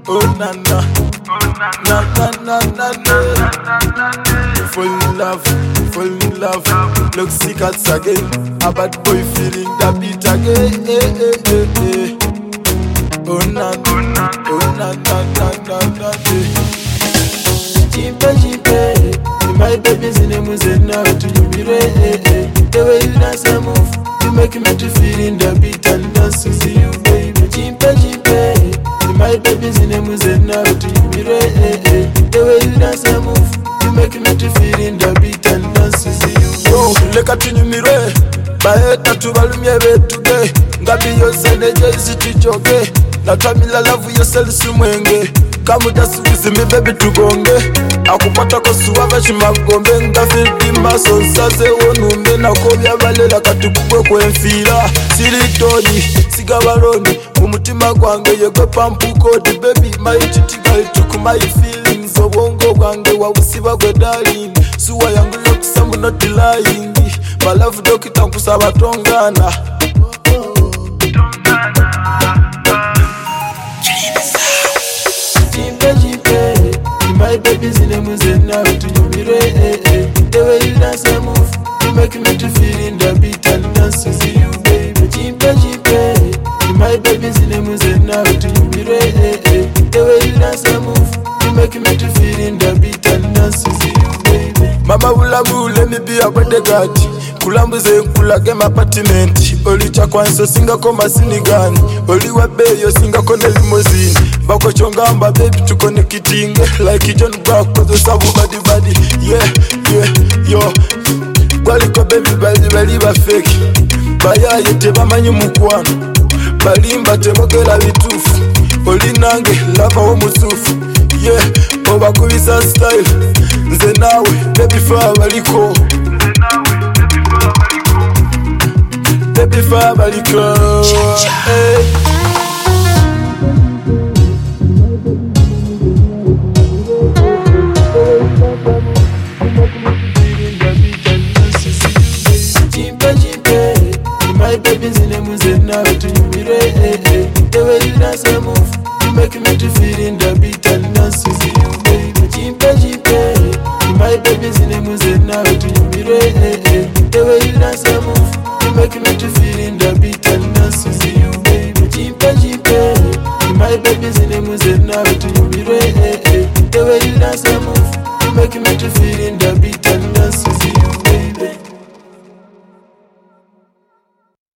Oh na na, na na na na na. Full in love, look sick at again. A bad boy feeling that beat again. Oh na na, oh na na na na na. Jimpe, my baby's in the music now to you be ready. The way you dance and move, you make me to feel in the beat and dance to see you, baby. Jimpe, my baby's in the music now to you be ready. The way you dance and move, you make me to feel in the beat and dance to see you. Yo, leka tunyumire, baeta tubalumye betuge, ngabi yose neje tuchoke, natamila love yourself sumwenge. Come just with me baby tugonge, akupata kosuwa bashimagombe, ngafiti maso nsaze wonumbe, nakobya balela katukugwe kwenfira, silitoni sigabaloni umutima gwange yego pampu kodi. Baby my chitiga ituku my feelings, obongo bwange wabusiba gwe darling, suwa yangu yokusamu not lying, my love dokita nkusaba tongana. My baby's in the music now to you be ready. The way you dance and move, you make me to feel in the beat and dance to see you, baby. Jimpe, my baby's in the music now to you be ready. The way you dance and move, you make me to feel in the beat and dance to see you, baby. Mama ulamu, let me be a bodyguard. Kulambuze nkulage apartment. Oli chakwanso singa koma sinigani. Oli wabeyo singa kone limousine. Bako chongamba baby tukone kitinge. Like John Brock kozo sabu badi. Yeah, yo. Kwaliko baby bali ba fake. Bayaye tebamanyi mukwano. Balimba tebogera bitufu. Oli nange lava wo musufu. Yeah, obakubisa style. Nze nawe baby fa baliko. Baby family girl, hey. Jimpe, my baby's in the music now to you be ready. The way you dance and move, you make me to feel in the beat and dance to see you, baby. Jimpe, my baby's in the music now to you be ready. The way you dance and move, you make me to feel